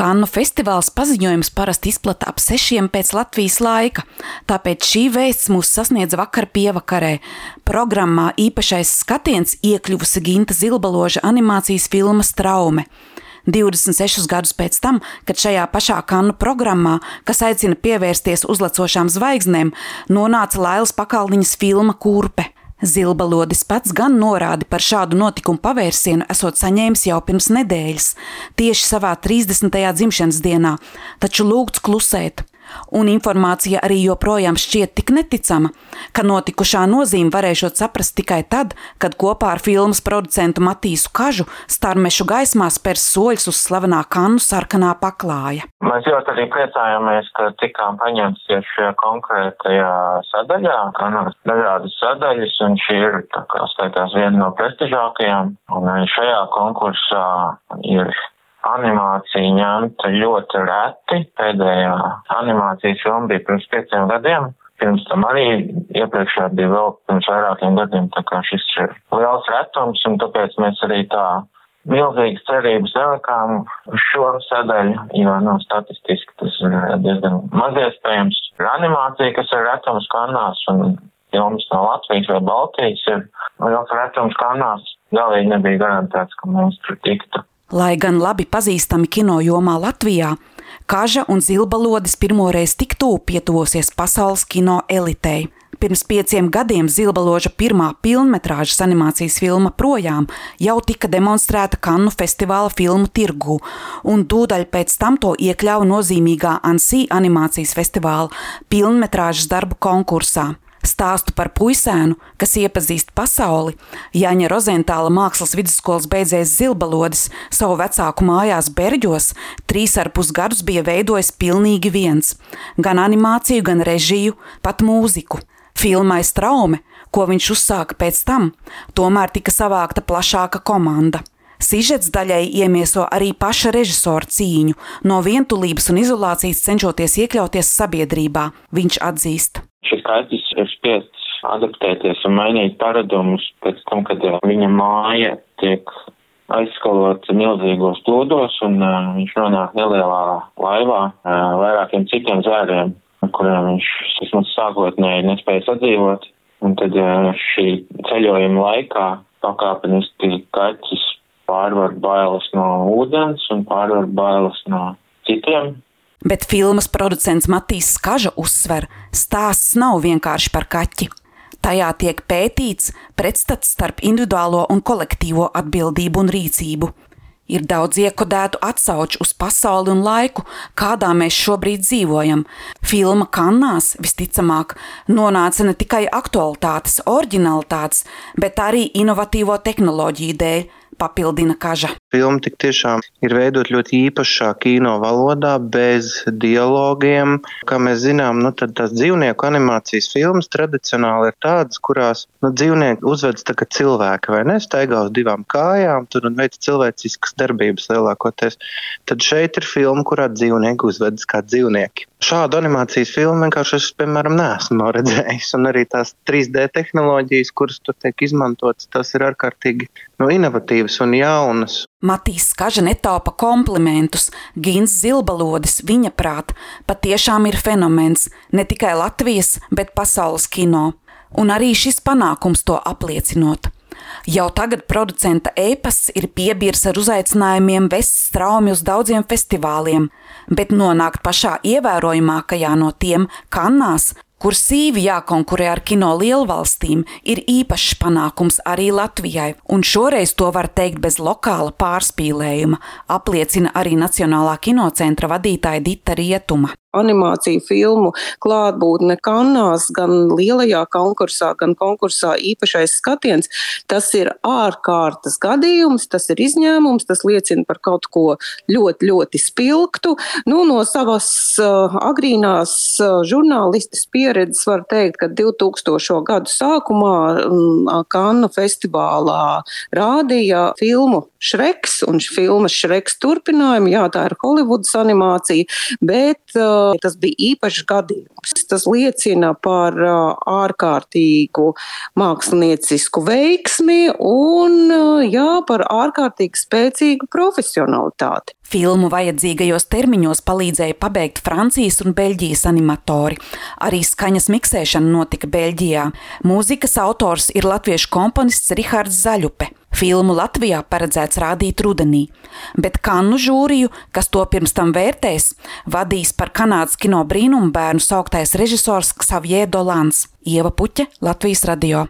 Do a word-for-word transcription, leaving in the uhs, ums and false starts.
Kannu festivāls paziņojums parasti izplata ap sešiem pēc Latvijas laika, tāpēc šī vēsts mūs sasniedz vakar pievakarē. Programmā īpašais skatiens iekļuvusi Ginta Zilbaloža animācijas filma Straume. divdesmit sešus gadus pēc tam, kad šajā pašā Kannu programmā, kas aicina pievērsties uzlecošām zvaigznēm, nonāca Lailas Pakalniņas filma Kurpe. Zilbalodis pats gan norādi par šādu notikumu pavērsienu esot saņēmis jau pirms nedēļas, tieši savā trīsdesmitajā dzimšanas dienā, taču lūgts klusēt. Un informācija arī joprojām šķiet tik neticama, ka notikušā nozīme varēšot saprast tikai tad, kad kopā ar filmas producentu Matīsu Kažu starmešu gaismā spērs soļus uz slavenā Kannu sarkanā paklāja. Mēs ļoti arī priecājamies, ka tikām paņemts tieši šajā konkrētajā sadaļā, Kannas dažādas sadaļas, un šī ir, tā kā skaitās, viena no prestižākajām, un šajā konkursā ir animācija ņemta ļoti reti. Pēdējā animācijas filma bija pirms pieciem gadiem. Pirms tam arī iepriekšējā bija vēl pirms vairākiem gadiem, tā kā šis ir liels retums, un tāpēc mēs arī tā milzīgas cerības nelikām uz šo sadaļu, jo no statistiski tas ir diezgan maz iespējams. Animācija, kas ir retums Kannās, un filmas no Latvijas vai Baltijas ir liels retums Kannās, galīgi nebija garantēts, ka mums tur tiktu. Lai gan labi pazīstami kino jomā Latvijā, Kaža un Zilbalodis pirmoreiz tik tuvu pietuvosies pasaules kino elitei. Pirms pieciem gadiem Zilbaloža pirmā pilnmetrāžas animācijas filma Projām jau tika demonstrēta Kannu festivāla filmu tirgū, un tūdaļ pēc tam to iekļāva nozīmīgā Annecy animācijas festivāla pilnmetrāžas darbu konkursā. Stāstu par puisēnu, kas iepazīst pasauli, Jaņa Rozentāla mākslas vidusskolas beidzējs Zilbalodis savu vecāku mājās Berģos trīs ar pus gadus bija veidojis pilnīgi viens. Gan animāciju, gan režiju, pat mūziku. Filmai Straume, ko viņš uzsāka pēc tam, tomēr tika savākta plašāka komanda. Sižets daļai iemieso arī paša režisora cīņu, no vientulības un izolācijas cenšoties iekļauties sabiedrībā, viņš atzīst. Šis kaķis ir spiests adaptēties un mainīt paradumus pēc tam, kad viņa māja tiek aizskalota milzīgos plūdos un uh, viņš nonāk nelielā laivā uh, vairākiem citiem zvēriem, kuriem viņš vismaz sākotnēji nespēja sadzīvot. Un tad uh, šī ceļojuma laikā pakāpeniski kaķis pārvar bailes no ūdens un pārvar bailes no citiem. Bet filmas producents Matīs Kaža uzsver, stāsts nav vienkārši par kaķi. Tajā tiek pētīts pretstats starp individuālo un kolektīvo atbildību un rīcību. Ir daudz iekodētu atsauču uz pasauli un laiku, kādā mēs šobrīd dzīvojam. Filma Kannās, visticamāk, nonāca ne tikai aktualitātes, oriģinalitātes, bet arī inovatīvo tehnoloģiju dēļ, papildina Kaža. Filma tik tiešām ir veidot ļoti īpašā kino valodā, bez dialogiem. Kā mēs zinām, nu, tad tās dzīvnieku animācijas filmas tradicionāli ir tādas, kurās nu, dzīvnieki uzvedas tā kā cilvēki, vai ne? Staigā uz divām kājām, tur un veic cilvēciskas darbības lielākoties. Tad šeit ir filma, kurā dzīvnieki uzvedas kā dzīvnieki. Šādu animācijas filmu vienkārši es, piemēram, neesmu redzējis, un arī tās trīs D tehnoloģijas, kuras tur tiek izmantotas, tas ir ārkārtīgi nu, inovatīvas un jaunas. Matīs Kaža netaupa komplimentus. Gins Zilbalodis, viņa prāt, patiešām ir fenomens, ne tikai Latvijas, bet pasaules kino. Un arī šis panākums to apliecinot. Jau tagad producenta ēpasts ir piebirs ar uzaicinājumiem vest Straumi uz daudziem festivāliem, bet nonākt pašā ievērojamākajā no tiem Kannās, kur sīvi jākonkurē ar kino lielvalstīm, ir īpašs panākums arī Latvijai, un šoreiz to var teikt bez lokāla pārspīlējuma, apliecina arī Nacionālā kinocentra vadītāja Dita Rietuma. Animāciju filmu klātbūtne Kannās, gan lielajā konkursā, gan konkursā īpašais skatiens, tas ir ārkārtas gadījums, tas ir izņēmums, tas liecina par kaut ko ļoti, ļoti spilgtu. Nu, no savas uh, agrīnās uh, žurnālistas pieredzes var teikt, ka divtūkstošo gadu sākumā um, Kannu festivālā rādīja filmu Šreks un filmas Šreks turpinājumu. Jā, tā ir Holivudas animācija, bet uh, tas bija īpašs gadījums. Tas liecina par uh, ārkārtīgu māksliniecisku veiksmi un uh, jā, par ārkārtīgi spēcīgu profesionalitāti. Filmu vajadzīgajos termiņos palīdzēja pabeigt Francijas un Beļģijas animatori. Arī skaņas miksēšana notika Beļģijā. Mūzikas autors ir latviešu komponists Rihards Zaļupe. Filmu Latvijā paredzēts rādīt rudenī, bet Kannu žūriju, kas to pirms tam vērtēs, vadīs par Kanādas kino brīnumu bērnu sauktais režisors Xavier Dolans. Ieva Puķe, Latvijas radio.